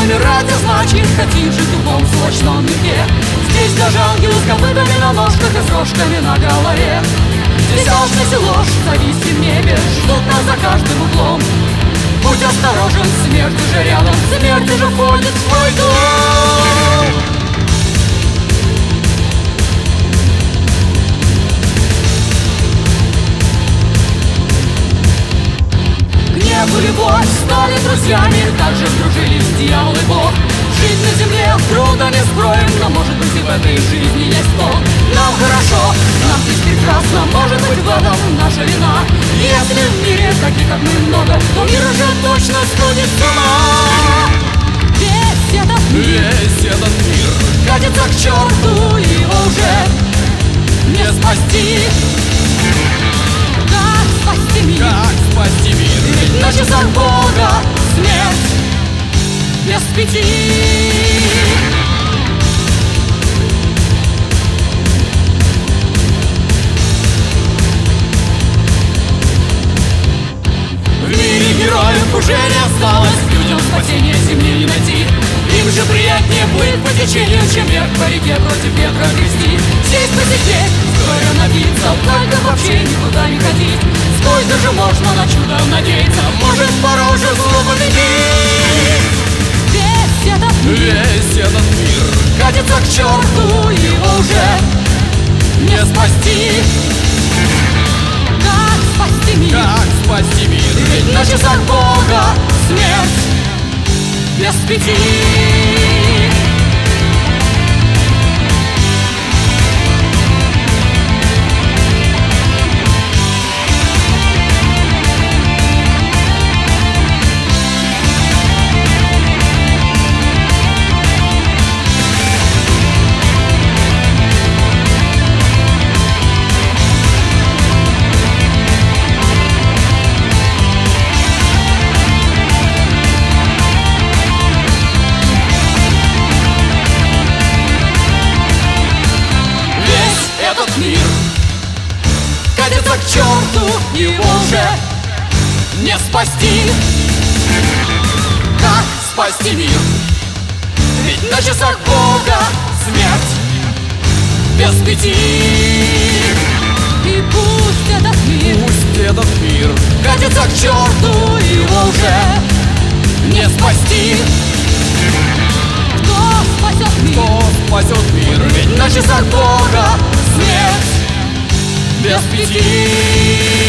умирать, а значит хотим жить в любом сволочном мире. Здесь даже ангелы с копытами на ножках и с рожками на голове. Здесь алчность и ложь, зависть в небе ждут нас за каждым углом. Будь осторожен, смерть уже рядом, смерть уже входит в твой дом. Гнев и любовь стали друзьями, также сдружились дьявол и Бог. Жизнь на земле трудно не скроем, но может быть и в этой жизни есть Бог. Нам хорошо, нам здесь прекрасно, может быть в этом наша вина. Если в мире таких как мы много, то мир уже точно сходит с ума. Весь этот мир катится к черту, его уже не спасти. Как спасти мир? Как спасти мир? Ведь на часах Бога смерть без пяти. В мире героев уже не осталось, людям спасения земли не найти. Им же приятнее плыть по течению, чем вверх по реке против ветра грести. Здесь посидеть, стоя напиться, только вообще никуда не ходить. Сколько же можно на чудо надеяться, может пора уже зло победить. Весь этот мир катится к черту, его уже не спасти. Как спасти мир? Как спасти мир? Ведь на часах Бога смерть без пяти. Мир катится к черту, его уже не спасти. Как спасти мир? Ведь на часах Бога смерть без пяти. И пусть этот мир катится к черту, его уже не спасти. Кто спасет мир? Ведь на часах Бога смерть без пяти.